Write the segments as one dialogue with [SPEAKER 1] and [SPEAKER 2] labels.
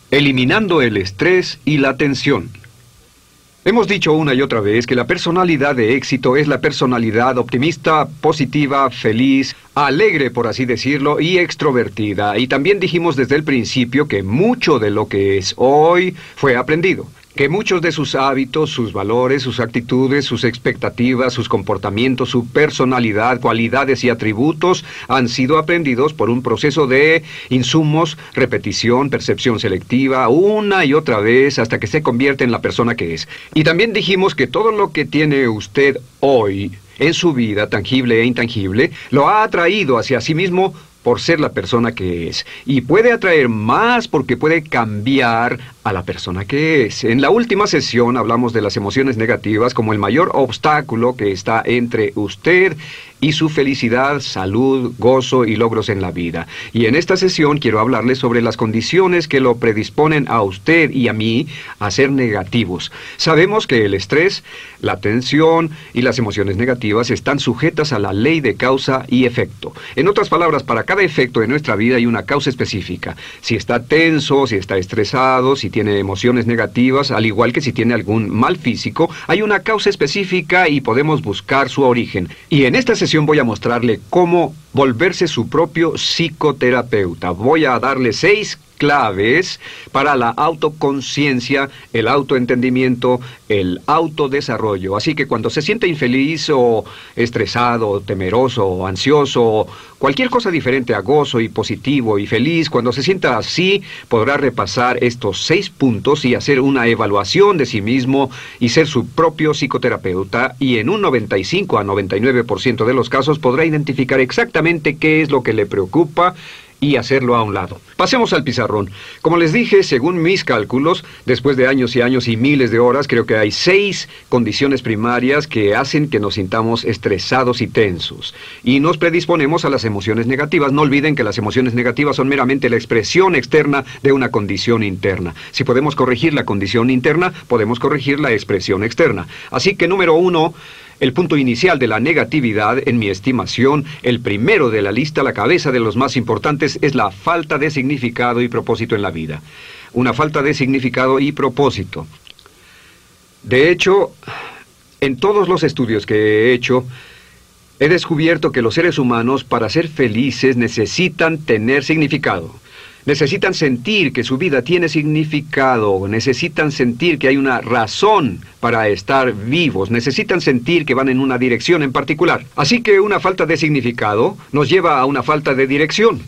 [SPEAKER 1] Eliminando el estrés y la tensión. Hemos dicho una y otra vez que la personalidad de éxito es la personalidad optimista, positiva, feliz, alegre, por así decirlo, y extrovertida. Y también dijimos desde el principio que mucho de lo que es hoy fue aprendido. Que muchos de sus hábitos, sus valores, sus actitudes, sus expectativas, sus comportamientos, su personalidad, cualidades y atributos han sido aprendidos por un proceso de insumos, repetición, percepción selectiva, una y otra vez hasta que se convierte en la persona que es. Y también dijimos que todo lo que tiene usted hoy en su vida, tangible e intangible, lo ha atraído hacia sí mismo por ser la persona que es. Y puede atraer más porque puede cambiar a la persona que es. En la última sesión hablamos de las emociones negativas como el mayor obstáculo que está entre usted y su felicidad, salud, gozo y logros en la vida. Y en esta sesión quiero hablarles sobre las condiciones que lo predisponen a usted y a mí a ser negativos. Sabemos que el estrés, la tensión y las emociones negativas están sujetas a la ley de causa y efecto. En otras palabras, para cada efecto de nuestra vida hay una causa específica. Si está tenso, si está estresado, si tiene emociones negativas, al igual que si tiene algún mal físico, hay una causa específica y podemos buscar su origen. Y en esta sesión voy a mostrarle cómo volverse su propio psicoterapeuta. Voy a darle 6 claves para la autoconciencia, el autoentendimiento, el autodesarrollo. Así que cuando se siente infeliz o estresado, temeroso o ansioso, cualquier cosa diferente a gozo y positivo y feliz, cuando se sienta así, podrá repasar estos 6 puntos y hacer una evaluación de sí mismo y ser su propio psicoterapeuta, y en un 95 a 99% de los casos podrá identificar exactamente qué es lo que le preocupa y hacerlo a un lado. Pasemos al pizarrón. Como les dije, según mis cálculos, después de años y años y miles de horas, creo que hay 6 condiciones primarias que hacen que nos sintamos estresados y tensos. Y nos predisponemos a las emociones negativas. No olviden que las emociones negativas son meramente la expresión externa de una condición interna. Si podemos corregir la condición interna, podemos corregir la expresión externa. Así que número 1... el punto inicial de la negatividad, en mi estimación, el primero de la lista, la cabeza de los más importantes, es la falta de significado y propósito en la vida. Una falta de significado y propósito. De hecho, en todos los estudios que he hecho, he descubierto que los seres humanos, para ser felices, necesitan tener significado. Necesitan sentir que su vida tiene significado, necesitan sentir que hay una razón para estar vivos, necesitan sentir que van en una dirección en particular. Así que una falta de significado nos lleva a una falta de dirección.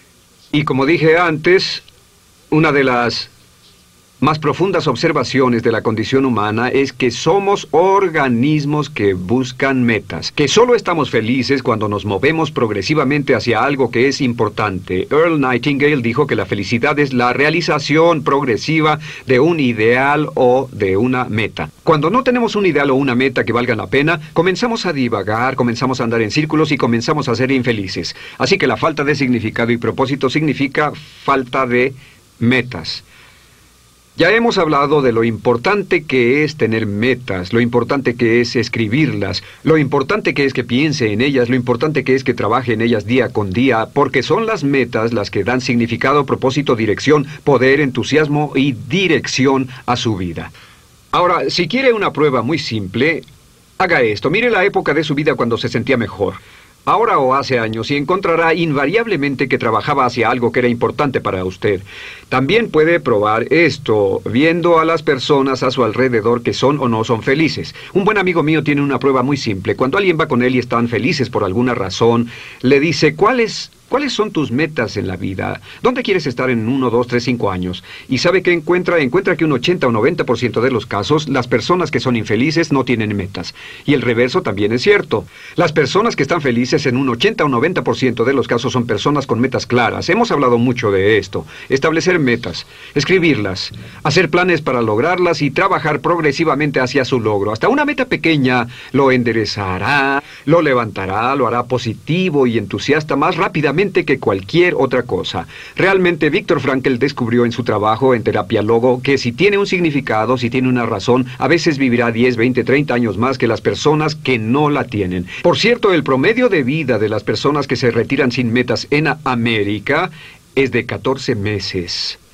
[SPEAKER 1] Y como dije antes, una de las más profundas observaciones de la condición humana es que somos organismos que buscan metas, que solo estamos felices cuando nos movemos progresivamente hacia algo que es importante. Earl Nightingale dijo que la felicidad es la realización progresiva de un ideal o de una meta. Cuando no tenemos un ideal o una meta que valga la pena, comenzamos a divagar, comenzamos a andar en círculos y comenzamos a ser infelices. Así que la falta de significado y propósito significa falta de metas. Ya hemos hablado de lo importante que es tener metas, lo importante que es escribirlas, lo importante que es que piense en ellas, lo importante que es que trabaje en ellas día con día, porque son las metas las que dan significado, propósito, dirección, poder, entusiasmo y dirección a su vida. Ahora, si quiere una prueba muy simple, haga esto. Mire la época de su vida cuando se sentía mejor. Ahora o hace años, y encontrará invariablemente que trabajaba hacia algo que era importante para usted. También puede probar esto, viendo a las personas a su alrededor que son o no son felices. Un buen amigo mío tiene una prueba muy simple. Cuando alguien va con él y están felices por alguna razón, le dice, ¿Cuáles son tus metas en la vida? ¿Dónde quieres estar en 1, 2, 3, 5 años? ¿Y sabe qué encuentra? Encuentra que un 80 o 90% de los casos, las personas que son infelices no tienen metas. Y el reverso también es cierto. Las personas que están felices en un 80 o 90% de los casos son personas con metas claras. Hemos hablado mucho de esto. Establecer metas, escribirlas, hacer planes para lograrlas y trabajar progresivamente hacia su logro. Hasta una meta pequeña lo enderezará, lo levantará, lo hará positivo y entusiasta más rápidamente que cualquier otra cosa. Realmente, Viktor Frankl descubrió en su trabajo en Terapia Logo que si tiene un significado, si tiene una razón, a veces vivirá 10, 20, 30 años más que las personas que no la tienen. Por cierto, el promedio de vida de las personas que se retiran sin metas en América es de 14 meses.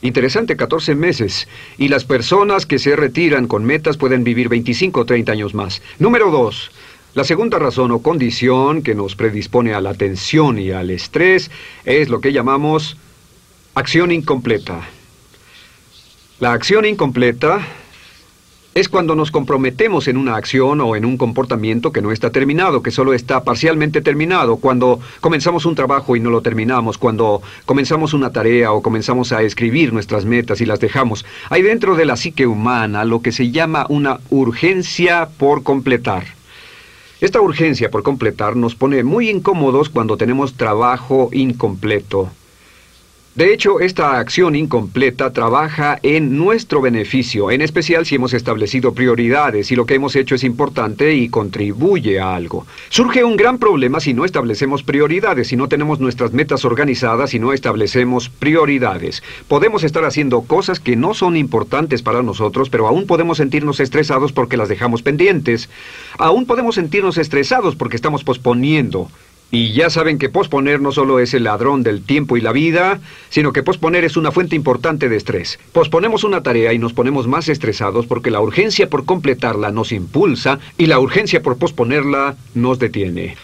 [SPEAKER 1] Interesante, 14 meses. Y las personas que se retiran con metas pueden vivir 25 o 30 años más. Número 2. La segunda razón o condición que nos predispone a la tensión y al estrés es lo que llamamos acción incompleta. La acción incompleta es cuando nos comprometemos en una acción o en un comportamiento que no está terminado, que solo está parcialmente terminado, cuando comenzamos un trabajo y no lo terminamos, cuando comenzamos una tarea o comenzamos a escribir nuestras metas y las dejamos. Hay dentro de la psique humana lo que se llama una urgencia por completar. Esta urgencia por completar nos pone muy incómodos cuando tenemos trabajo incompleto. De hecho, esta acción incompleta trabaja en nuestro beneficio, en especial si hemos establecido prioridades y lo que hemos hecho es importante y contribuye a algo. Surge un gran problema si no establecemos prioridades, si no tenemos nuestras metas organizadas, si no establecemos prioridades. Podemos estar haciendo cosas que no son importantes para nosotros, pero aún podemos sentirnos estresados porque las dejamos pendientes. Aún podemos sentirnos estresados porque estamos posponiendo. Y ya saben que posponer no solo es el ladrón del tiempo y la vida, sino que posponer es una fuente importante de estrés. Posponemos una tarea y nos ponemos más estresados porque la urgencia por completarla nos impulsa y la urgencia por posponerla nos detiene.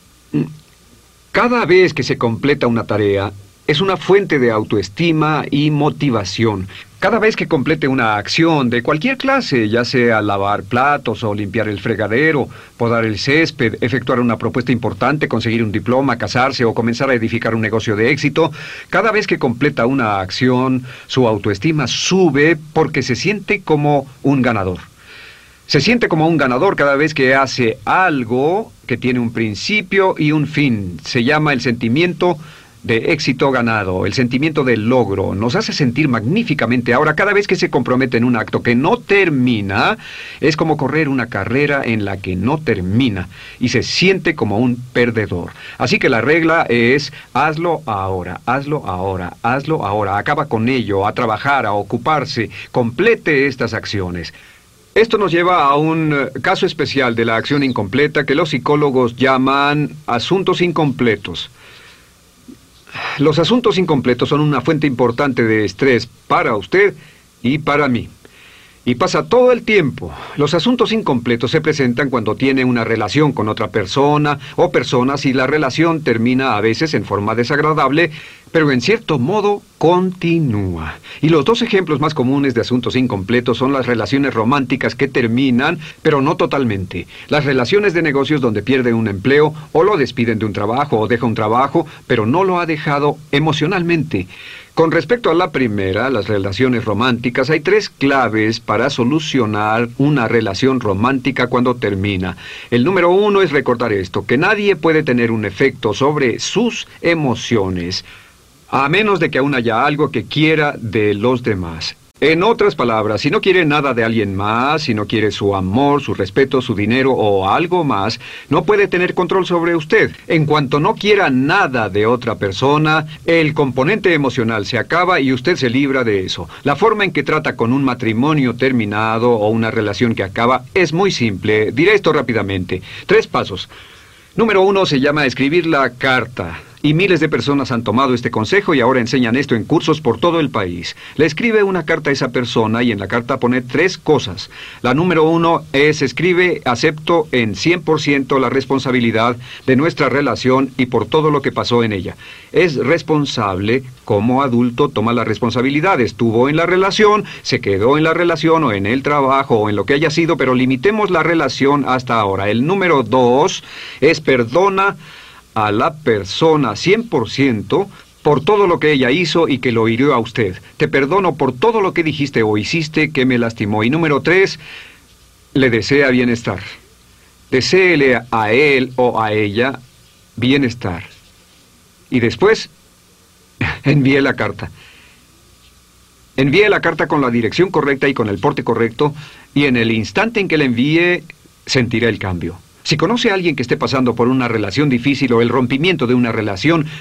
[SPEAKER 1] Cada vez que se completa una tarea, es una fuente de autoestima y motivación. Cada vez que complete una acción de cualquier clase, ya sea lavar platos o limpiar el fregadero, podar el césped, efectuar una propuesta importante, conseguir un diploma, casarse o comenzar a edificar un negocio de éxito, cada vez que completa una acción, su autoestima sube porque se siente como un ganador. Se siente como un ganador cada vez que hace algo que tiene un principio y un fin. Se llama el sentimiento de éxito ganado, el sentimiento del logro. Nos hace sentir magníficamente. Ahora, cada vez que se compromete en un acto que no termina, es como correr una carrera en la que no termina y se siente como un perdedor. Así que la regla es: hazlo ahora, hazlo ahora, hazlo ahora. Acaba con ello, a trabajar, a ocuparse, complete estas acciones. Esto nos lleva a un caso especial de la acción incompleta que los psicólogos llaman asuntos incompletos. Los asuntos incompletos son una fuente importante de estrés para usted y para mí. Y pasa todo el tiempo. Los asuntos incompletos se presentan cuando tiene una relación con otra persona o personas y la relación termina a veces en forma desagradable, pero en cierto modo continúa. Y los dos ejemplos más comunes de asuntos incompletos son las relaciones románticas que terminan, pero no totalmente. Las relaciones de negocios donde pierde un empleo o lo despiden de un trabajo o deja un trabajo, pero no lo ha dejado emocionalmente. Con respecto a la primera, las relaciones románticas, hay 3 claves para solucionar una relación romántica cuando termina. El número 1 es recordar esto, que nadie puede tener un efecto sobre sus emociones, a menos de que aún haya algo que quiera de los demás. En otras palabras, si no quiere nada de alguien más, si no quiere su amor, su respeto, su dinero o algo más, no puede tener control sobre usted. En cuanto no quiera nada de otra persona, el componente emocional se acaba y usted se libra de eso. La forma en que trata con un matrimonio terminado o una relación que acaba es muy simple. Diré esto rápidamente. 3 pasos. Número 1 se llama escribir la carta. Y miles de personas han tomado este consejo y ahora enseñan esto en cursos por todo el país. Le escribe una carta a esa persona y en la carta pone 3 cosas. La número 1 es: escribe, acepto en 100% la responsabilidad de nuestra relación y por todo lo que pasó en ella. Es responsable, como adulto toma la responsabilidad. Estuvo en la relación, se quedó en la relación o en el trabajo o en lo que haya sido, pero limitemos la relación hasta ahora. El número 2 es: perdona a la persona 100% por todo lo que ella hizo y que lo hirió a usted. Te perdono por todo lo que dijiste o hiciste que me lastimó. Y número 3, le desea bienestar. Deséele a él o a ella bienestar. Y después, envíe la carta. Envíe la carta con la dirección correcta y con el porte correcto, y en el instante en que la envíe, sentirá el cambio. Si conoce a alguien que esté pasando por una relación difícil o el rompimiento de una relación,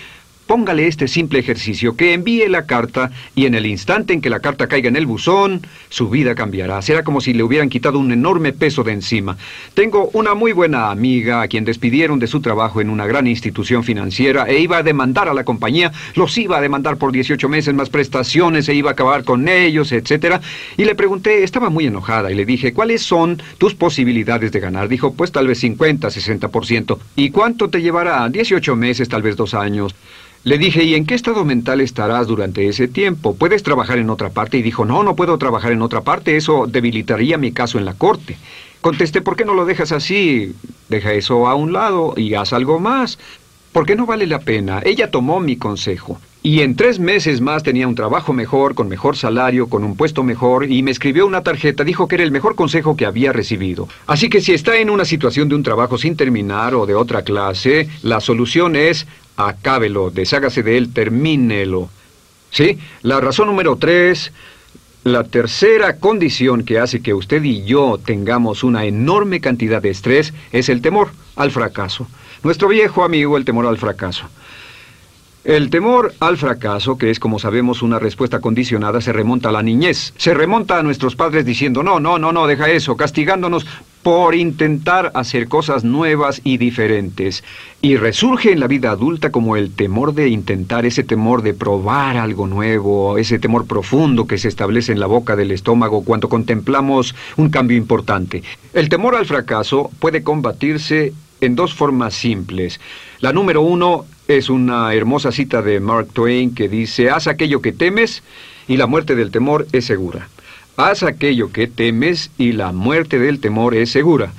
[SPEAKER 1] póngale este simple ejercicio, que envíe la carta y en el instante en que la carta caiga en el buzón, su vida cambiará. Será como si le hubieran quitado un enorme peso de encima. Tengo una muy buena amiga a quien despidieron de su trabajo en una gran institución financiera e iba a demandar a la compañía, los iba a demandar por 18 meses más prestaciones, e iba a acabar con ellos, etcétera. Y le pregunté, estaba muy enojada, y le dije, ¿cuáles son tus posibilidades de ganar? Dijo, pues tal vez 50, 60%. ¿Y cuánto te llevará? 18 meses, tal vez 2 años. Le dije, ¿y en qué estado mental estarás durante ese tiempo? ¿Puedes trabajar en otra parte? Y dijo, no, no puedo trabajar en otra parte, eso debilitaría mi caso en la corte. Contesté, ¿por qué no lo dejas así? Deja eso a un lado y haz algo más. ¿Por qué no vale la pena? Ella tomó mi consejo. Y en 3 meses más tenía un trabajo mejor, con mejor salario, con un puesto mejor, y me escribió una tarjeta, dijo que era el mejor consejo que había recibido. Así que si está en una situación de un trabajo sin terminar o de otra clase, la solución es, acábelo, deshágase de él, termínelo. ¿Sí? La razón número 3, la tercera condición que hace que usted y yo tengamos una enorme cantidad de estrés es el temor al fracaso. Nuestro viejo amigo, el temor al fracaso. El temor al fracaso, que es como sabemos una respuesta condicionada, se remonta a la niñez. Se remonta a nuestros padres diciendo, no, deja eso, castigándonos por intentar hacer cosas nuevas y diferentes. Y resurge en la vida adulta como el temor de intentar, ese temor de probar algo nuevo, ese temor profundo que se establece en la boca del estómago cuando contemplamos un cambio importante. El temor al fracaso puede combatirse en 2 formas simples. La número 1 es una hermosa cita de Mark Twain que dice, haz aquello que temes y la muerte del temor es segura. Haz aquello que temes y la muerte del temor es segura.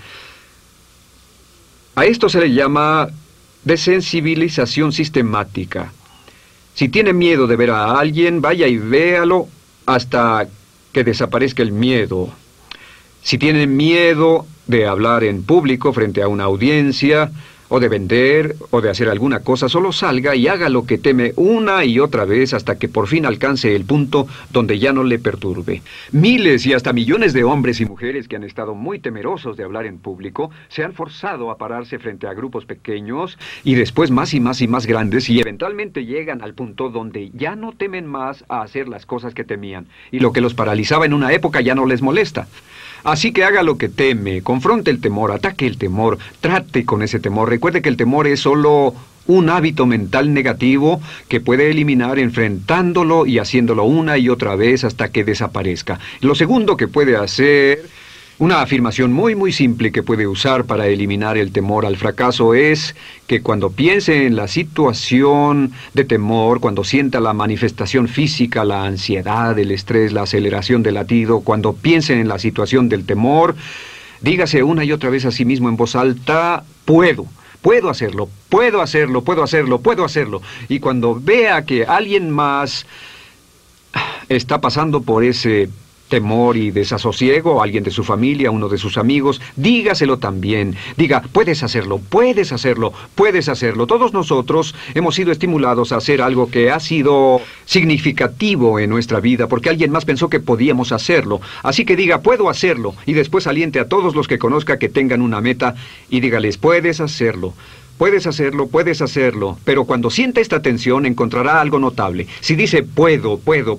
[SPEAKER 1] A esto se le llama desensibilización sistemática. Si tiene miedo de ver a alguien, vaya y véalo hasta que desaparezca el miedo. Si tiene miedo de hablar en público frente a una audiencia, o de vender, o de hacer alguna cosa, solo salga y haga lo que teme una y otra vez hasta que por fin alcance el punto donde ya no le perturbe. Miles y hasta millones de hombres y mujeres que han estado muy temerosos de hablar en público se han forzado a pararse frente a grupos pequeños y después más y más y más grandes y eventualmente llegan al punto donde ya no temen más a hacer las cosas que temían y lo que los paralizaba en una época ya no les molesta. Así que haga lo que teme, confronte el temor, ataque el temor, trate con ese temor. Recuerde que el temor es solo un hábito mental negativo que puede eliminar enfrentándolo y haciéndolo una y otra vez hasta que desaparezca. Lo segundo que puede hacer, una afirmación muy simple que puede usar para eliminar el temor al fracaso es que cuando piense en la situación de temor, cuando sienta la manifestación física, la ansiedad, el estrés, la aceleración del latido, cuando piense en la situación del temor, dígase una y otra vez a sí mismo en voz alta, puedo hacerlo, puedo hacerlo, puedo hacerlo, puedo hacerlo. Y cuando vea que alguien más está pasando por ese temor y desasosiego, alguien de su familia, uno de sus amigos, dígaselo también. Diga, puedes hacerlo, puedes hacerlo, puedes hacerlo. Todos nosotros hemos sido estimulados a hacer algo que ha sido significativo en nuestra vida, porque alguien más pensó que podíamos hacerlo. Así que diga, puedo hacerlo, y después aliente a todos los que conozca que tengan una meta, y dígales, puedes hacerlo. Puedes hacerlo, pero cuando sienta esta tensión encontrará algo notable. Si dice, puedo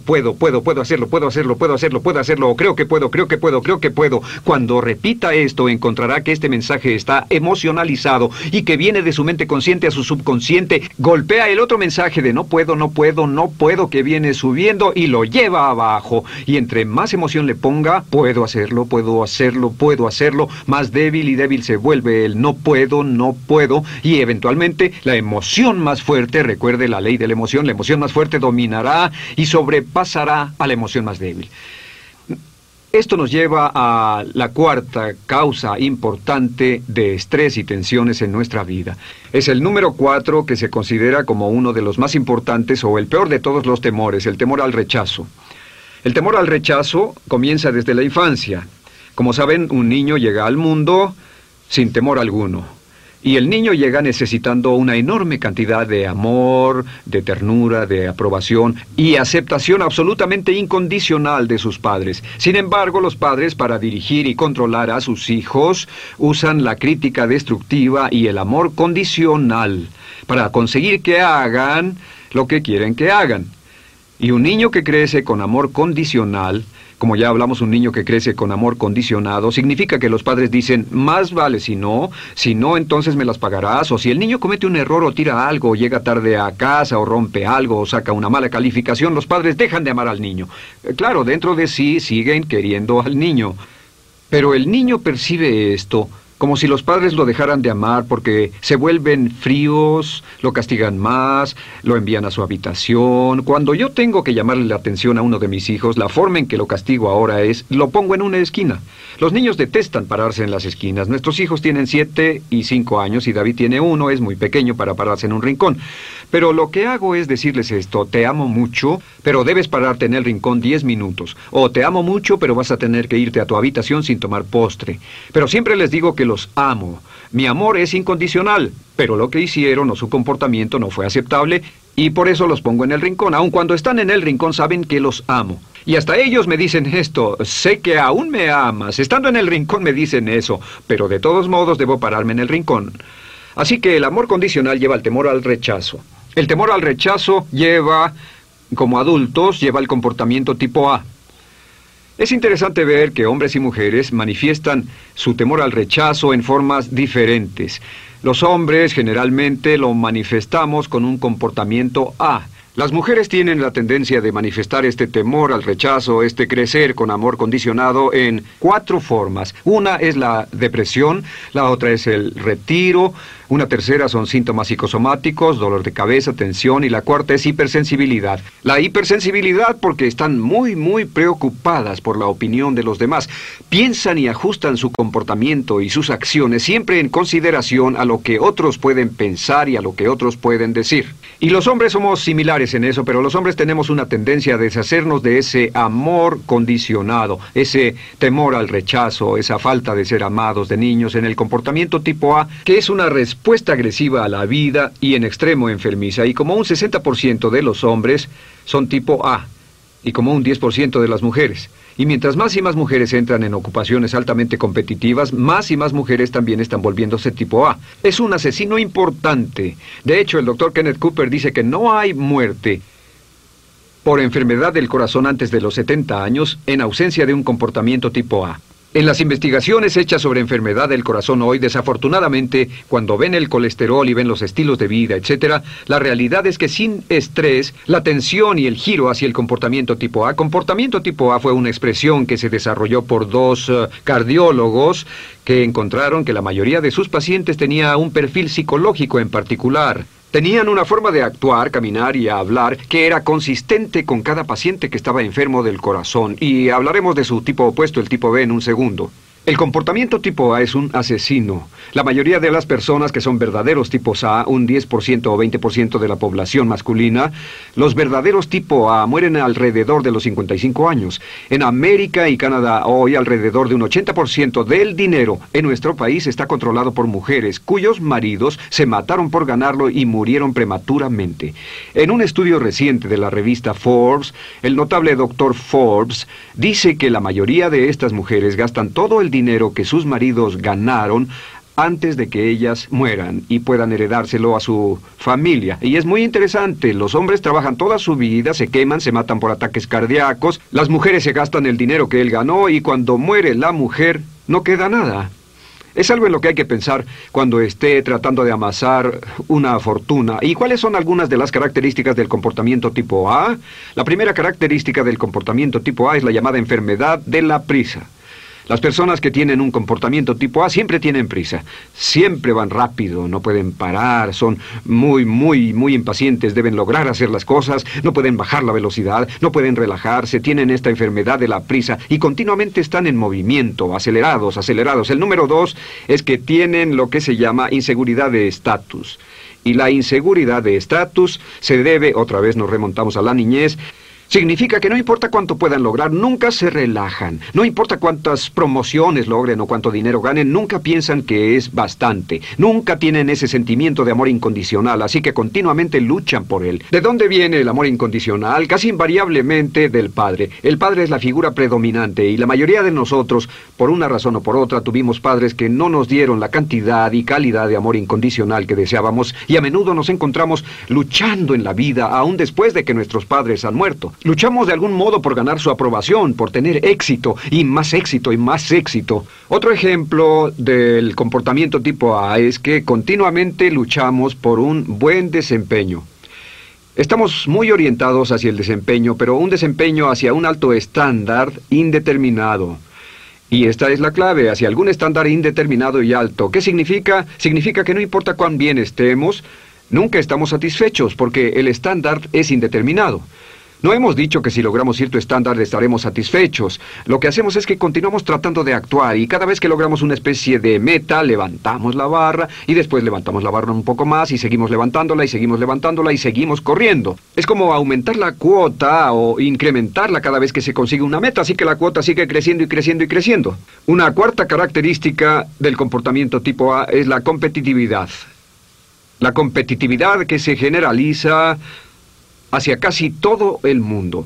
[SPEAKER 1] hacerlo, o creo que puedo, cuando repita esto encontrará que este mensaje está emocionalizado y que viene de su mente consciente a su subconsciente, golpea el otro mensaje de no puedo, que viene subiendo y lo lleva abajo. Y entre más emoción le ponga, puedo hacerlo, más débil y débil se vuelve el no puedo, y eventualmente la emoción más fuerte, recuerde la ley de la emoción más fuerte dominará y sobrepasará a la emoción más débil. Esto nos lleva a la cuarta causa importante de estrés y tensiones en nuestra vida. Es el número 4 que se considera como uno de los más importantes o el peor de todos los temores, el temor al rechazo. El temor al rechazo comienza desde la infancia. Como saben, un niño llega al mundo sin temor alguno. Y el niño llega necesitando una enorme cantidad de amor, de ternura, de aprobación y aceptación absolutamente incondicional de sus padres. Sin embargo, los padres, para dirigir y controlar a sus hijos, usan la crítica destructiva y el amor condicional para conseguir que hagan lo que quieren que hagan. Y un niño que crece con amor condicional, como ya hablamos, un niño que crece con amor condicionado, significa que los padres dicen, más vale si no entonces me las pagarás, o si el niño comete un error o tira algo, o llega tarde a casa, o rompe algo, o saca una mala calificación, los padres dejan de amar al niño. Claro, dentro de sí siguen queriendo al niño. Pero el niño percibe esto como si los padres lo dejaran de amar porque se vuelven fríos, lo castigan más, lo envían a su habitación. Cuando yo tengo que llamarle la atención a uno de mis hijos, la forma en que lo castigo ahora es, lo pongo en una esquina. Los niños detestan pararse en las esquinas. Nuestros hijos tienen 7 y 5 años y David tiene 1, es muy pequeño para pararse en un rincón. Pero lo que hago es decirles esto, te amo mucho, pero debes pararte en el rincón 10 minutos. O te amo mucho, pero vas a tener que irte a tu habitación sin tomar postre. Pero siempre les digo que los amo. Mi amor es incondicional, pero lo que hicieron o su comportamiento no fue aceptable y por eso los pongo en el rincón. Aun cuando están en el rincón saben que los amo. Y hasta ellos me dicen esto, sé que aún me amas. Estando en el rincón me dicen eso, pero de todos modos debo pararme en el rincón. Así que el amor condicional lleva al temor al rechazo. El temor al rechazo lleva, como adultos, lleva el comportamiento tipo A. Es interesante ver que hombres y mujeres manifiestan su temor al rechazo en formas diferentes. Los hombres generalmente lo manifestamos con un comportamiento A. Las mujeres tienen la tendencia de manifestar este temor al rechazo, este crecer con amor condicionado en 4 formas. Una es la depresión, la otra es el retiro, una tercera son síntomas psicosomáticos, dolor de cabeza, tensión, y la cuarta es hipersensibilidad. La hipersensibilidad porque están muy preocupadas por la opinión de los demás. Piensan y ajustan su comportamiento y sus acciones siempre en consideración a lo que otros pueden pensar y a lo que otros pueden decir. Y los hombres somos similares en eso, pero los hombres tenemos una tendencia a deshacernos de ese amor condicionado, ese temor al rechazo, esa falta de ser amados de niños en el comportamiento tipo A, que es una respuesta agresiva a la vida y en extremo enfermiza. Y como un 60% de los hombres son tipo A, y como un 10% de las mujeres. Y mientras más y más mujeres entran en ocupaciones altamente competitivas, más y más mujeres también están volviéndose tipo A. Es un asesino importante. De hecho, el doctor Kenneth Cooper dice que no hay muerte por enfermedad del corazón antes de los 70 años en ausencia de un comportamiento tipo A. En las investigaciones hechas sobre enfermedad del corazón hoy, desafortunadamente, cuando ven el colesterol y ven los estilos de vida, etc., la realidad es que sin estrés, la tensión y el giro hacia el comportamiento tipo A. Comportamiento tipo A fue una expresión que se desarrolló por 2 cardiólogos que encontraron que la mayoría de sus pacientes tenía un perfil psicológico en particular. Tenían una forma de actuar, caminar y hablar que era consistente con cada paciente que estaba enfermo del corazón. Y hablaremos de su tipo opuesto, el tipo B, en un segundo. El comportamiento tipo A es un asesino. La mayoría de las personas que son verdaderos tipos A, un 10% o 20% de la población masculina, los verdaderos tipo A mueren alrededor de los 55 años. En América y Canadá hoy alrededor de un 80% del dinero en nuestro país está controlado por mujeres cuyos maridos se mataron por ganarlo y murieron prematuramente. En un estudio reciente de la revista Forbes, el notable doctor Forbes dice que la mayoría de estas mujeres gastan todo el dinero que sus maridos ganaron antes de que ellas mueran y puedan heredárselo a su familia. Y es muy interesante, los hombres trabajan toda su vida, se queman, se matan por ataques cardíacos, las mujeres se gastan el dinero que él ganó y cuando muere la mujer no queda nada. Es algo en lo que hay que pensar cuando esté tratando de amasar una fortuna. ¿Y cuáles son algunas de las características del comportamiento tipo A? La primera característica del comportamiento tipo A es la llamada enfermedad de la prisa. Las personas que tienen un comportamiento tipo A siempre tienen prisa, siempre van rápido, no pueden parar, son muy impacientes, deben lograr hacer las cosas, no pueden bajar la velocidad, no pueden relajarse, tienen esta enfermedad de la prisa y continuamente están en movimiento, acelerados. El número 2 es que tienen lo que se llama inseguridad de estatus. Y la inseguridad de estatus se debe, otra vez nos remontamos a la niñez, Significa que no importa cuánto puedan lograr, nunca se relajan. No importa cuántas promociones logren o cuánto dinero ganen, nunca piensan que es bastante. Nunca tienen ese sentimiento de amor incondicional, así que continuamente luchan por él. ¿De dónde viene el amor incondicional? Casi invariablemente del padre. El padre es la figura predominante y la mayoría de nosotros, por una razón o por otra, tuvimos padres que no nos dieron la cantidad y calidad de amor incondicional que deseábamos y a menudo nos encontramos luchando en la vida aún después de que nuestros padres han muerto. Luchamos de algún modo por ganar su aprobación, por tener éxito y más éxito y más éxito. Otro ejemplo del comportamiento tipo A es que continuamente luchamos por un buen desempeño. Estamos muy orientados hacia el desempeño, pero un desempeño hacia un alto estándar indeterminado. Y esta es la clave, hacia algún estándar indeterminado y alto. ¿Qué significa? Significa que no importa cuán bien estemos, nunca estamos satisfechos porque el estándar es indeterminado. No hemos dicho que si logramos cierto estándar estaremos satisfechos. Lo que hacemos es que continuamos tratando de actuar y cada vez que logramos una especie de meta, levantamos la barra y después levantamos la barra un poco más y seguimos levantándola y seguimos levantándola y seguimos corriendo. Es como aumentar la cuota o incrementarla cada vez que se consigue una meta, así que la cuota sigue creciendo y creciendo y creciendo. Una cuarta característica del comportamiento tipo A es la competitividad. La competitividad que se generaliza hacia casi todo el mundo.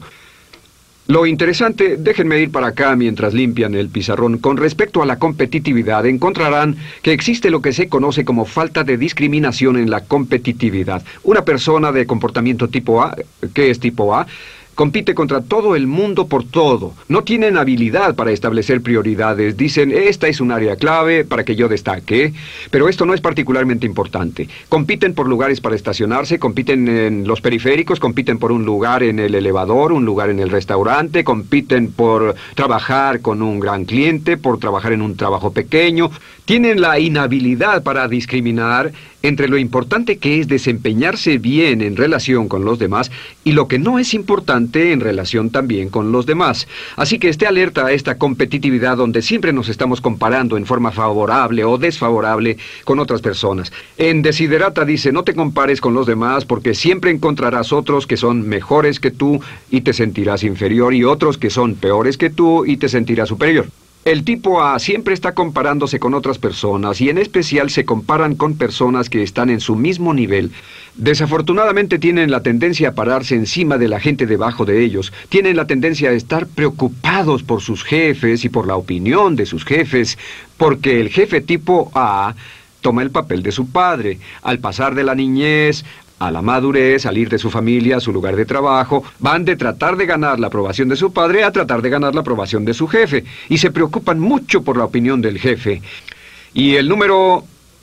[SPEAKER 1] Lo interesante, déjenme ir para acá mientras limpian el pizarrón, con respecto a la competitividad, encontrarán que existe lo que se conoce como falta de discriminación en la competitividad. Una persona de comportamiento tipo A, ¿qué es tipo A? Compite contra todo el mundo por todo. No tienen habilidad para establecer prioridades. Dicen, esta es un área clave para que yo destaque, pero esto no es particularmente importante. Compiten por lugares para estacionarse, compiten en los periféricos, compiten por un lugar en el elevador, un lugar en el restaurante, compiten por trabajar con un gran cliente, por trabajar en un trabajo pequeño. Tienen la inhabilidad para discriminar entre lo importante que es desempeñarse bien en relación con los demás y lo que no es importante en relación también con los demás. Así que esté alerta a esta competitividad donde siempre nos estamos comparando en forma favorable o desfavorable con otras personas. En Desiderata dice, no te compares con los demás porque siempre encontrarás otros que son mejores que tú y te sentirás inferior y otros que son peores que tú y te sentirás superior. El tipo A siempre está comparándose con otras personas y en especial se comparan con personas que están en su mismo nivel. Desafortunadamente tienen la tendencia a pararse encima de la gente debajo de ellos. Tienen la tendencia a estar preocupados por sus jefes y por la opinión de sus jefes, porque el jefe tipo A toma el papel de su padre. Al pasar de la niñez a la madurez, salir de su familia, a su lugar de trabajo, van de tratar de ganar la aprobación de su padre a tratar de ganar la aprobación de su jefe, y se preocupan mucho por la opinión del jefe. Y el número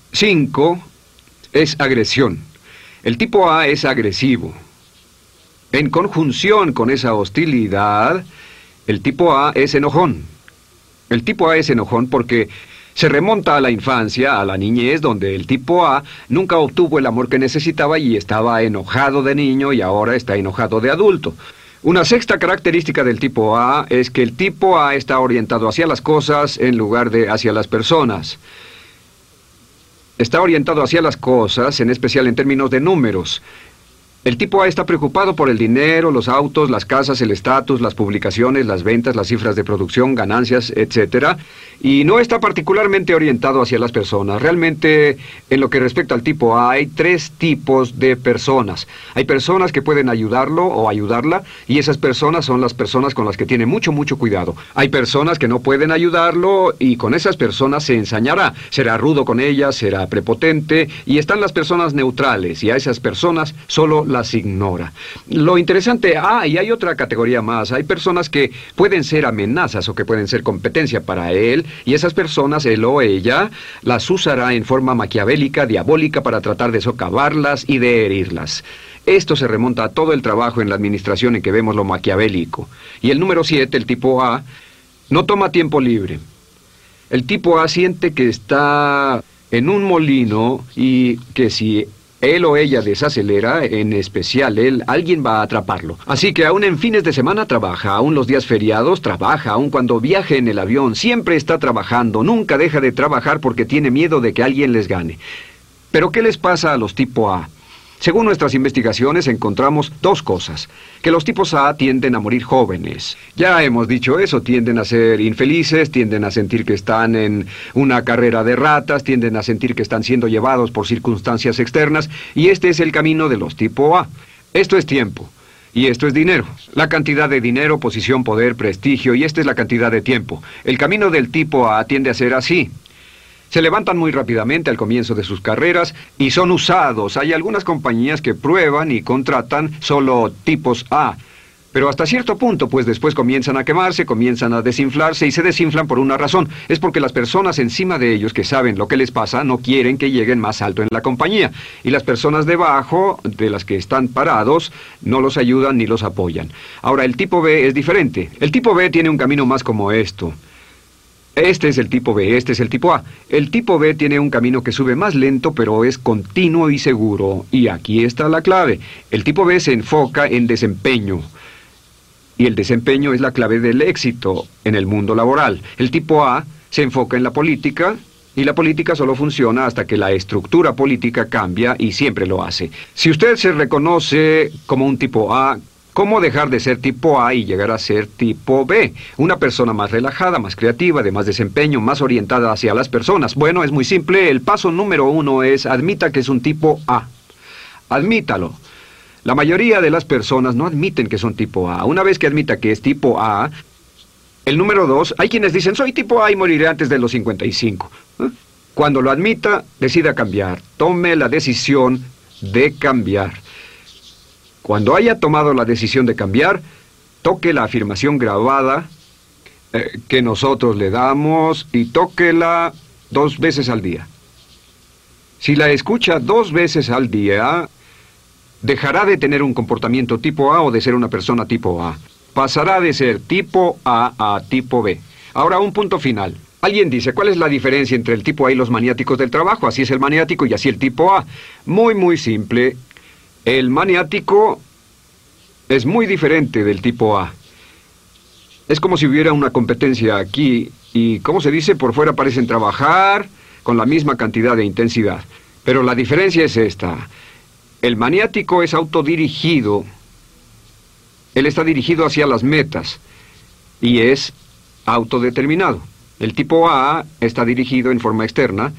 [SPEAKER 1] 5 es agresión. El tipo A es agresivo. En conjunción con esa hostilidad, el tipo A es enojón. El tipo A es enojón porque se remonta a la infancia, a la niñez, donde el tipo A nunca obtuvo el amor que necesitaba y estaba enojado de niño y ahora está enojado de adulto. Una sexta característica del tipo A es que el tipo A está orientado hacia las cosas en lugar de hacia las personas. Está orientado hacia las cosas, en especial en términos de números. El tipo A está preocupado por el dinero, los autos, las casas, el estatus, las publicaciones, las ventas, las cifras de producción, ganancias, etc. Y no está particularmente orientado hacia las personas. Realmente, en lo que respecta al tipo A, hay 3 tipos de personas. Hay personas que pueden ayudarlo o ayudarla, y esas personas son las personas con las que tiene mucho cuidado. Hay personas que no pueden ayudarlo, y con esas personas se ensañará. Será rudo con ellas, será prepotente, y están las personas neutrales, y a esas personas solo las ignora. Lo interesante, y hay otra categoría más. Hay personas que pueden ser amenazas o que pueden ser competencia para él, y esas personas, él o ella, las usará en forma maquiavélica, diabólica, para tratar de socavarlas y de herirlas. Esto se remonta a todo el trabajo en la administración en que vemos lo maquiavélico. Y el número 7, el tipo A, no toma tiempo libre. El tipo A siente que está en un molino y que si él o ella desacelera, en especial él, alguien va a atraparlo. Así que aún en fines de semana trabaja, aún los días feriados trabaja, aún cuando viaje en el avión, siempre está trabajando, nunca deja de trabajar porque tiene miedo de que alguien les gane. ¿Pero qué les pasa a los tipo A? Según nuestras investigaciones encontramos dos cosas. Que los tipos A tienden a morir jóvenes. Ya hemos dicho eso, tienden a ser infelices, tienden a sentir que están en una carrera de ratas, tienden a sentir que están siendo llevados por circunstancias externas, y este es el camino de los tipo A. Esto es tiempo. Y esto es dinero. La cantidad de dinero, posición, poder, prestigio, y esta es la cantidad de tiempo. El camino del tipo A tiende a ser así. Se levantan muy rápidamente al comienzo de sus carreras y son usados. Hay algunas compañías que prueban y contratan solo tipos A. Pero hasta cierto punto, pues después comienzan a quemarse, comienzan a desinflarse y se desinflan por una razón. Es porque las personas encima de ellos que saben lo que les pasa no quieren que lleguen más alto en la compañía. Y las personas debajo, de las que están parados, no los ayudan ni los apoyan. Ahora, el tipo B es diferente. El tipo B tiene un camino más como esto. Este es el tipo B, este es el tipo A. El tipo B tiene un camino que sube más lento, pero es continuo y seguro. Y aquí está la clave. El tipo B se enfoca en desempeño. Y el desempeño es la clave del éxito en el mundo laboral. El tipo A se enfoca en la política, y la política solo funciona hasta que la estructura política cambia, y siempre lo hace. Si usted se reconoce como un tipo A, ¿cómo dejar de ser tipo A y llegar a ser tipo B? Una persona más relajada, más creativa, de más desempeño, más orientada hacia las personas. Bueno, es muy simple. El paso número 1 es admita que es un tipo A. Admítalo. La mayoría de las personas no admiten que son tipo A. Una vez que admita que es tipo A, el número 2, hay quienes dicen, soy tipo A y moriré antes de los 55. Cuando lo admita, decida cambiar. Tome la decisión de cambiar. Cuando haya tomado la decisión de cambiar, toque la afirmación grabada que nosotros le damos y tóquela 2 veces al día. Si la escucha 2 veces al día, dejará de tener un comportamiento tipo A o de ser una persona tipo A. Pasará de ser tipo A tipo B. Ahora, un punto final. Alguien dice, ¿cuál es la diferencia entre el tipo A y los maniáticos del trabajo? Así es el maniático y así el tipo A. Muy, muy simple. El maniático es muy diferente del tipo A. Es como si hubiera una competencia aquí y, ¿cómo se dice? Por fuera parecen trabajar con la misma cantidad de intensidad. Pero la diferencia es esta. El maniático es autodirigido. Él está dirigido hacia las metas y es autodeterminado. El tipo A está dirigido en forma externa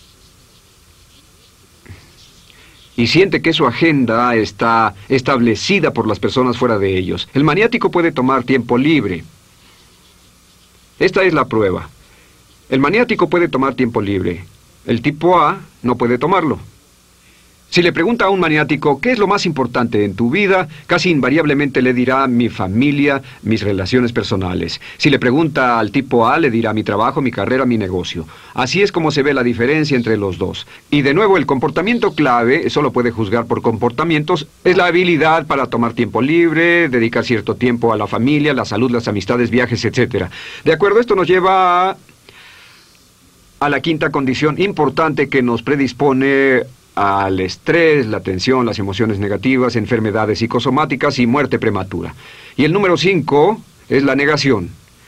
[SPEAKER 1] y siente que su agenda está establecida por las personas fuera de ellos. El maniático puede tomar tiempo libre. Esta es la prueba. El maniático puede tomar tiempo libre. El tipo A no puede tomarlo. Si le pregunta a un maniático, ¿qué es lo más importante en tu vida?, casi invariablemente le dirá mi familia, mis relaciones personales. Si le pregunta al tipo A, le dirá mi trabajo, mi carrera, mi negocio. Así es como se ve la diferencia entre los dos. Y de nuevo, el comportamiento clave, solo puede juzgar por comportamientos, es la habilidad para tomar tiempo libre, dedicar cierto tiempo a la familia, la salud, las amistades, viajes, etc. De acuerdo, esto nos lleva a la quinta condición importante que nos predispone al estrés, la tensión, las emociones negativas, enfermedades psicosomáticas y muerte prematura. Y el número 5 es la negación.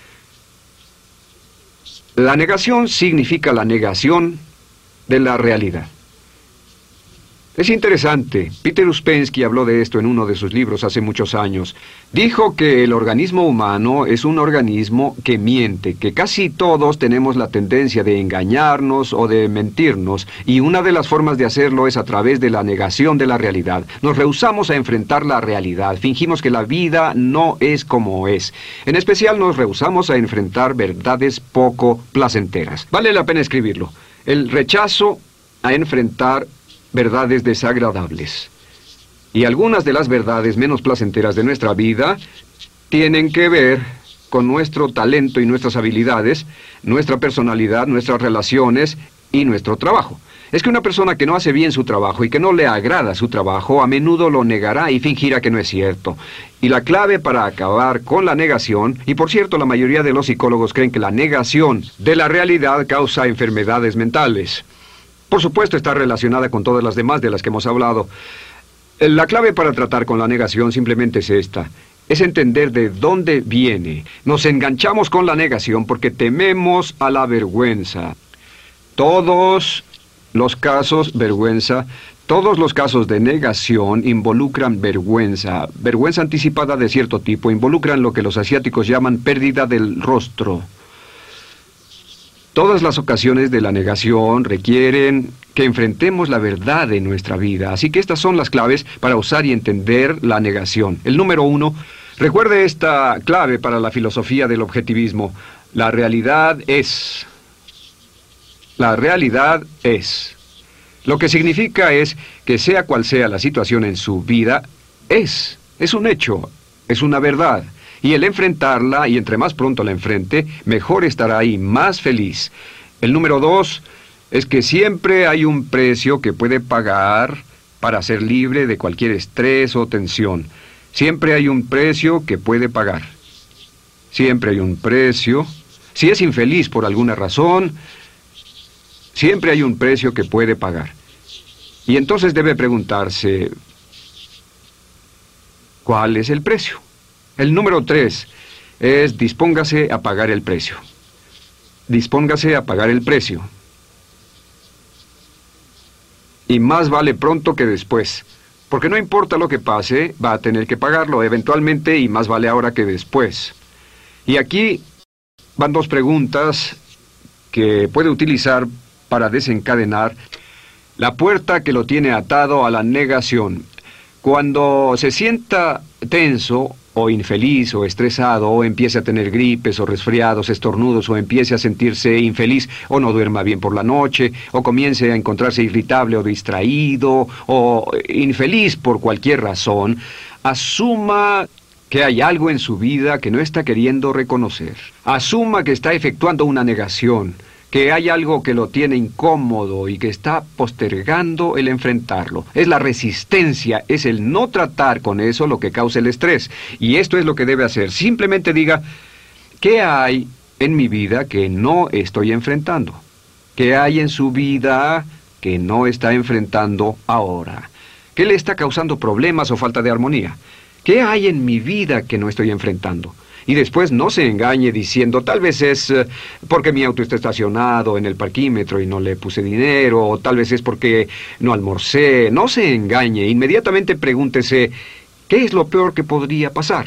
[SPEAKER 1] La negación significa la negación de la realidad. Es interesante. Peter Uspensky habló de esto en uno de sus libros hace muchos años. Dijo que el organismo humano es un organismo que miente, que casi todos tenemos la tendencia de engañarnos o de mentirnos, y una de las formas de hacerlo es a través de la negación de la realidad. Nos rehusamos a enfrentar la realidad, fingimos que la vida no es como es. En especial nos rehusamos a enfrentar verdades poco placenteras. Vale la pena escribirlo. El rechazo a enfrentar verdades desagradables. Y algunas de las verdades menos placenteras de nuestra vida tienen que ver con nuestro talento y nuestras habilidades, nuestra personalidad, nuestras relaciones y nuestro trabajo. Es que una persona que no hace bien su trabajo y que no le agrada su trabajo, a menudo lo negará y fingirá que no es cierto. Y la clave para acabar con la negación, y por cierto, la mayoría de los psicólogos creen que la negación de la realidad causa enfermedades mentales. Por supuesto, está relacionada con todas las demás de las que hemos hablado. La clave para tratar con la negación simplemente es esta. Es entender de dónde viene. Nos enganchamos con la negación porque tememos a la vergüenza. Todos los casos, vergüenza, Todos los casos de negación involucran vergüenza, vergüenza anticipada de cierto tipo, involucran lo que los asiáticos llaman pérdida del rostro. Todas las ocasiones de la negación requieren que enfrentemos la verdad en nuestra vida, así que estas son las claves para usar y entender la negación. El número 1, recuerde esta clave para la filosofía del objetivismo. La realidad es. La realidad es. Lo que significa es que sea cual sea la situación en su vida, es un hecho, es una verdad. Y el enfrentarla, y entre más pronto la enfrente, mejor estará y más feliz. El número 2 es que siempre hay un precio que puede pagar para ser libre de cualquier estrés o tensión. Siempre hay un precio que puede pagar. Siempre hay un precio. Si es infeliz por alguna razón, siempre hay un precio que puede pagar. Y entonces debe preguntarse, ¿cuál es el precio? El número 3 es dispóngase a pagar el precio. Dispóngase a pagar el precio. Y más vale pronto que después, porque no importa lo que pase, va a tener que pagarlo eventualmente y más vale ahora que después. Y aquí van dos preguntas que puede utilizar para desencadenar la puerta que lo tiene atado a la negación. Cuando se sienta tenso o infeliz o estresado o empiece a tener gripes o resfriados, estornudos o empiece a sentirse infeliz o no duerma bien por la noche o comience a encontrarse irritable o distraído o infeliz por cualquier razón, asuma que hay algo en su vida que no está queriendo reconocer. Asuma que está efectuando una negación, que hay algo que lo tiene incómodo y que está postergando el enfrentarlo. Es la resistencia, es el no tratar con eso lo que causa el estrés. Y esto es lo que debe hacer. Simplemente diga, ¿qué hay en mi vida que no estoy enfrentando? ¿Qué hay en su vida que no está enfrentando ahora? ¿Qué le está causando problemas o falta de armonía? ¿Qué hay en mi vida que no estoy enfrentando? Y después no se engañe diciendo, tal vez es porque mi auto está estacionado en el parquímetro y no le puse dinero, o tal vez es porque no almorcé. No se engañe, inmediatamente pregúntese, ¿qué es lo peor que podría pasar?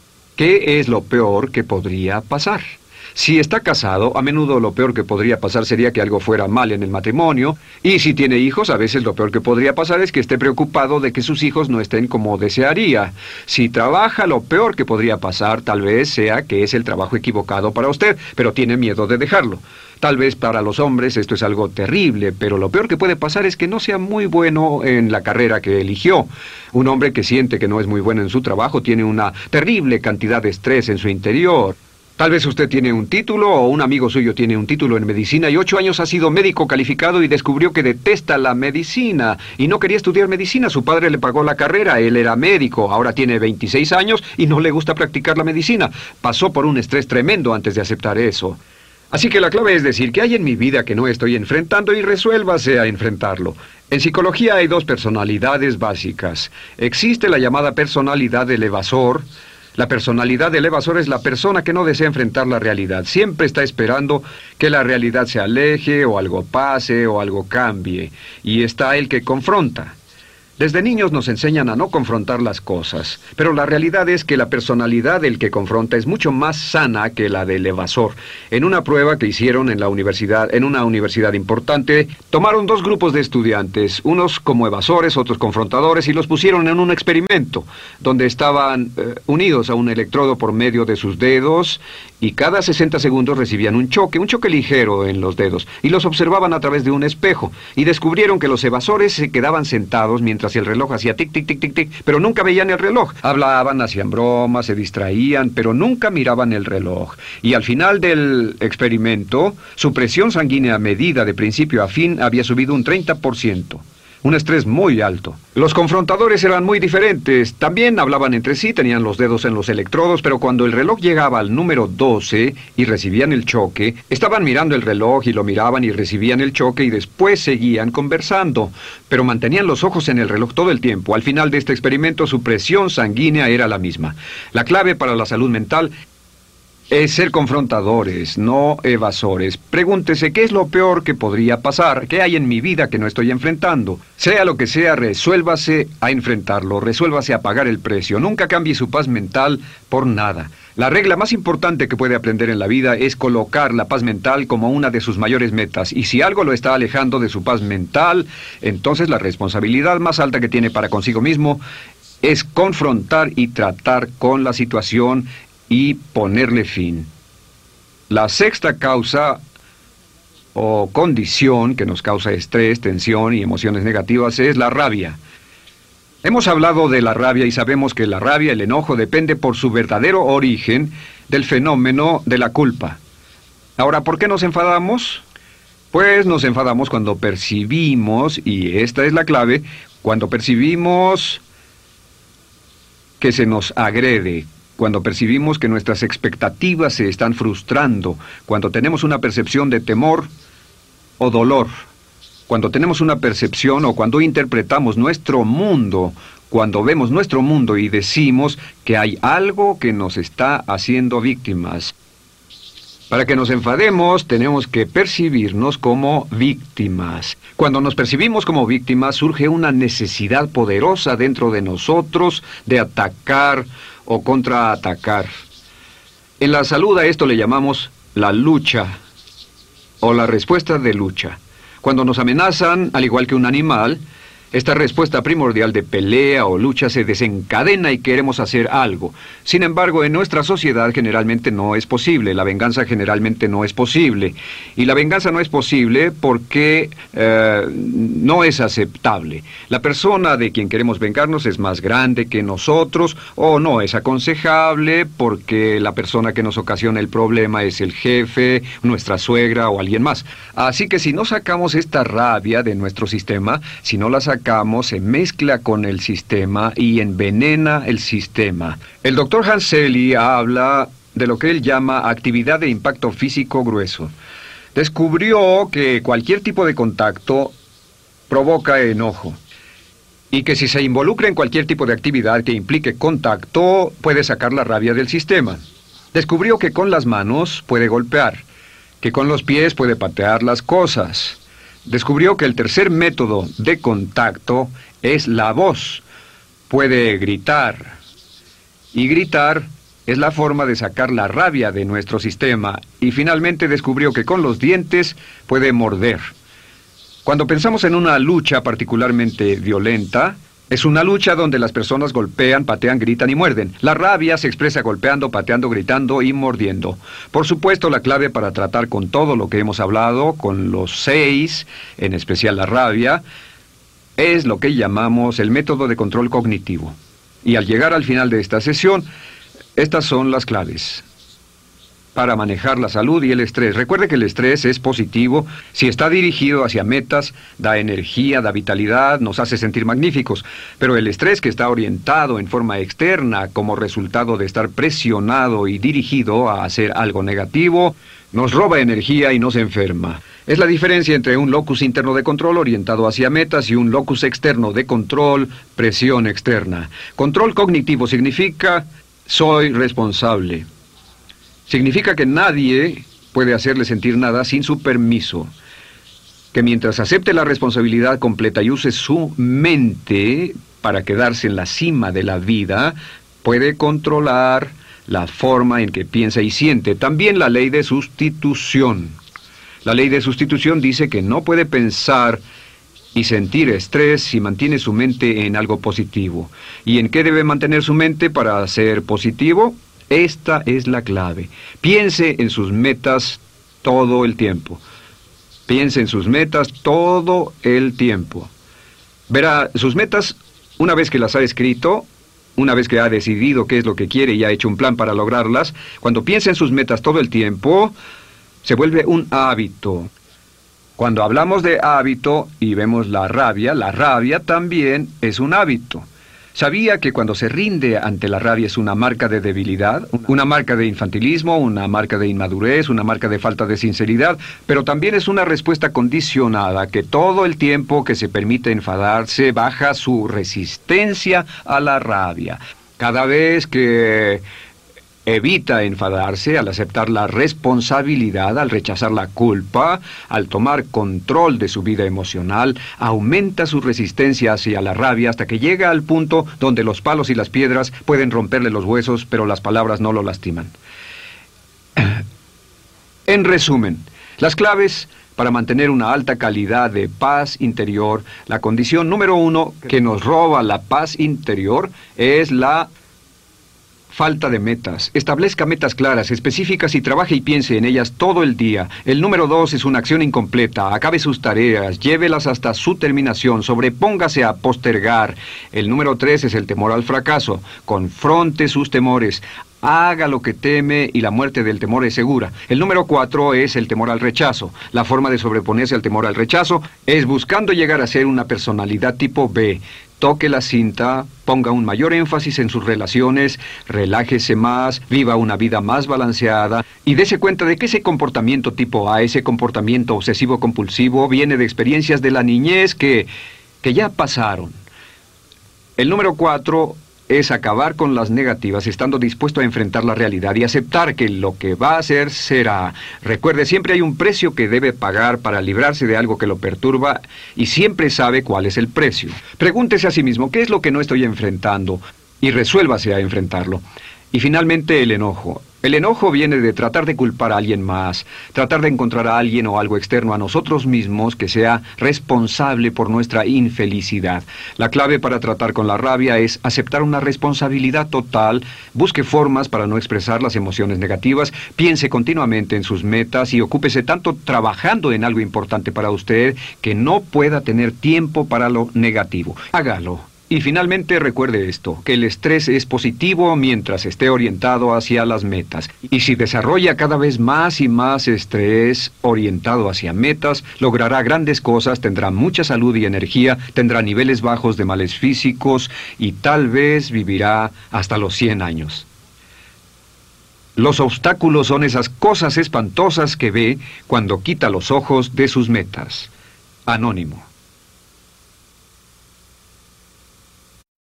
[SPEAKER 1] ¿Qué es lo peor que podría pasar? Si está casado, a menudo lo peor que podría pasar sería que algo fuera mal en el matrimonio, y si tiene hijos, a veces lo peor que podría pasar es que esté preocupado de que sus hijos no estén como desearía. Si trabaja, lo peor que podría pasar tal vez sea que es el trabajo equivocado para usted, pero tiene miedo de dejarlo. Tal vez para los hombres esto es algo terrible, pero lo peor que puede pasar es que no sea muy bueno en la carrera que eligió. Un hombre que siente que no es muy bueno en su trabajo tiene una terrible cantidad de estrés en su interior. Tal vez usted tiene un título o un amigo suyo tiene un título en medicina y 8 años ha sido médico calificado y descubrió que detesta la medicina y no quería estudiar medicina. Su padre le pagó la carrera, él era médico, ahora tiene 26 años y no le gusta practicar la medicina. Pasó por un estrés tremendo antes de aceptar eso. Así que la clave es decir, ¿qué hay en mi vida que no estoy enfrentando? Y resuélvase a enfrentarlo. En psicología hay dos personalidades básicas. Existe la llamada personalidad del evasor. La personalidad del evasor es la persona que no desea enfrentar la realidad. Siempre está esperando que la realidad se aleje, o algo pase, o algo cambie. Y está el que confronta. Desde niños nos enseñan a no confrontar las cosas, pero la realidad es que la personalidad del que confronta es mucho más sana que la del evasor. En una prueba que hicieron en una universidad importante, tomaron dos grupos de estudiantes, unos como evasores, otros confrontadores, y los pusieron en un experimento, donde estaban unidos a un electrodo por medio de sus dedos, y cada 60 segundos recibían un choque ligero en los dedos, y los observaban a través de un espejo, y descubrieron que los evasores se quedaban sentados mientras el reloj hacía tic, tic, tic, tic, tic, pero nunca veían el reloj. Hablaban, hacían bromas, se distraían, pero nunca miraban el reloj. Y al final del experimento, su presión sanguínea medida de principio a fin había subido un 30%. Un estrés muy alto. Los confrontadores eran muy diferentes. También hablaban entre sí, tenían los dedos en los electrodos, pero cuando el reloj llegaba al número 12 y recibían el choque, estaban mirando el reloj y lo miraban y recibían el choque y después seguían conversando. Pero mantenían los ojos en el reloj todo el tiempo. Al final de este experimento, su presión sanguínea era la misma. La clave para la salud mental es ser confrontadores, no evasores. Pregúntese qué es lo peor que podría pasar, qué hay en mi vida que no estoy enfrentando. Sea lo que sea, resuélvase a enfrentarlo, resuélvase a pagar el precio. Nunca cambie su paz mental por nada. La regla más importante que puede aprender en la vida es colocar la paz mental como una de sus mayores metas. Y si algo lo está alejando de su paz mental, entonces la responsabilidad más alta que tiene para consigo mismo es confrontar y tratar con la situación y ponerle fin. La sexta causa o condición que nos causa estrés, tensión y emociones negativas es la rabia. Hemos hablado de la rabia y sabemos que la rabia, el enojo, depende por su verdadero origen del fenómeno de la culpa. Ahora, ¿por qué nos enfadamos? Pues nos enfadamos cuando percibimos, y esta es la clave, cuando percibimos que se nos agrede, cuando percibimos que nuestras expectativas se están frustrando, cuando tenemos una percepción de temor o dolor, cuando tenemos una percepción o cuando interpretamos nuestro mundo, cuando vemos nuestro mundo y decimos que hay algo que nos está haciendo víctimas. Para que nos enfademos, tenemos que percibirnos como víctimas. Cuando nos percibimos como víctimas, surge una necesidad poderosa dentro de nosotros de atacar o contraatacar. En la salud a esto le llamamos la lucha o la respuesta de lucha. Cuando nos amenazan, al igual que un animal, esta respuesta primordial de pelea o lucha se desencadena y queremos hacer algo. Sin embargo, en nuestra sociedad generalmente no es posible. La venganza generalmente no es posible. Y la venganza no es posible porque no es aceptable. La persona de quien queremos vengarnos es más grande que nosotros o no es aconsejable porque la persona que nos ocasiona el problema es el jefe, nuestra suegra o alguien más. Así que si no sacamos esta rabia de nuestro sistema, si no la sacamos, se mezcla con el sistema y envenena el sistema. El doctor Hanseli habla de lo que él llama actividad de impacto físico grueso. Descubrió que cualquier tipo de contacto provoca enojo y que si se involucra en cualquier tipo de actividad que implique contacto, puede sacar la rabia del sistema. Descubrió que con las manos puede golpear, que con los pies puede patear las cosas. Descubrió que el tercer método de contacto es la voz. Puede gritar. Y gritar es la forma de sacar la rabia de nuestro sistema. Y finalmente descubrió que con los dientes puede morder. Cuando pensamos en una lucha particularmente violenta, es una lucha donde las personas golpean, patean, gritan y muerden. La rabia se expresa golpeando, pateando, gritando y mordiendo. Por supuesto, la clave para tratar con todo lo que hemos hablado, con los 6, en especial la rabia, es lo que llamamos el método de control cognitivo. Y al llegar al final de esta sesión, estas son las claves para manejar la salud y el estrés. Recuerde que el estrés es positivo. Si está dirigido hacia metas, da energía, da vitalidad, nos hace sentir magníficos. Pero el estrés que está orientado en forma externa como resultado de estar presionado y dirigido a hacer algo negativo, nos roba energía y nos enferma. Es la diferencia entre un locus interno de control orientado hacia metas y un locus externo de control, presión externa. Control cognitivo significa soy responsable. Significa que nadie puede hacerle sentir nada sin su permiso. Que mientras acepte la responsabilidad completa y use su mente para quedarse en la cima de la vida, puede controlar la forma en que piensa y siente. También la ley de sustitución. La ley de sustitución dice que no puede pensar y sentir estrés si mantiene su mente en algo positivo. ¿Y en qué debe mantener su mente para ser positivo? Esta es la clave. Piense en sus metas todo el tiempo. Piense en sus metas todo el tiempo. Verá, sus metas, una vez que las ha escrito, una vez que ha decidido qué es lo que quiere y ha hecho un plan para lograrlas, cuando piensa en sus metas todo el tiempo, se vuelve un hábito. Cuando hablamos de hábito y vemos la rabia también es un hábito. ¿Sabía que cuando se rinde ante la rabia es una marca de debilidad, una marca de infantilismo, una marca de inmadurez, una marca de falta de sinceridad? Pero también es una respuesta condicionada que todo el tiempo que se permite enfadarse baja su resistencia a la rabia. Cada vez que Evita enfadarse al aceptar la responsabilidad, al rechazar la culpa, al tomar control de su vida emocional, aumenta su resistencia hacia la rabia hasta que llega al punto donde los palos y las piedras pueden romperle los huesos, pero las palabras no lo lastiman. En resumen, las claves para mantener una alta calidad de paz interior, la condición número 1 que nos roba la paz interior es la falta de metas. Establezca metas claras, específicas y trabaje y piense en ellas todo el día. El número 2 es una acción incompleta. Acabe sus tareas, llévelas hasta su terminación, sobrepóngase a postergar. El número 3 es el temor al fracaso. Confronte sus temores. Haga lo que teme y la muerte del temor es segura. El número 4 es el temor al rechazo. La forma de sobreponerse al temor al rechazo es buscando llegar a ser una personalidad tipo B. Toque la cinta, ponga un mayor énfasis en sus relaciones, relájese más, viva una vida más balanceada y dése cuenta de que ese comportamiento tipo A, ese comportamiento obsesivo-compulsivo, viene de experiencias de la niñez que ya pasaron. El número 4 es acabar con las negativas, estando dispuesto a enfrentar la realidad y aceptar que lo que va a hacer será. Recuerde, siempre hay un precio que debe pagar para librarse de algo que lo perturba y siempre sabe cuál es el precio. Pregúntese a sí mismo, ¿qué es lo que no estoy enfrentando? Y resuélvase a enfrentarlo. Y finalmente, el enojo. El enojo viene de tratar de culpar a alguien más, tratar de encontrar a alguien o algo externo a nosotros mismos que sea responsable por nuestra infelicidad. La clave para tratar con la rabia es aceptar una responsabilidad total, busque formas para no expresar las emociones negativas, piense continuamente en sus metas y ocúpese tanto trabajando en algo importante para usted que no pueda tener tiempo para lo negativo. Hágalo. Y finalmente recuerde esto, que el estrés es positivo mientras esté orientado hacia las metas. Y si desarrolla cada vez más y más estrés orientado hacia metas, logrará grandes cosas, tendrá mucha salud y energía, tendrá niveles bajos de males físicos y tal vez vivirá hasta los 100 años. Los obstáculos son esas cosas espantosas que ve cuando quita los ojos de sus metas. Anónimo.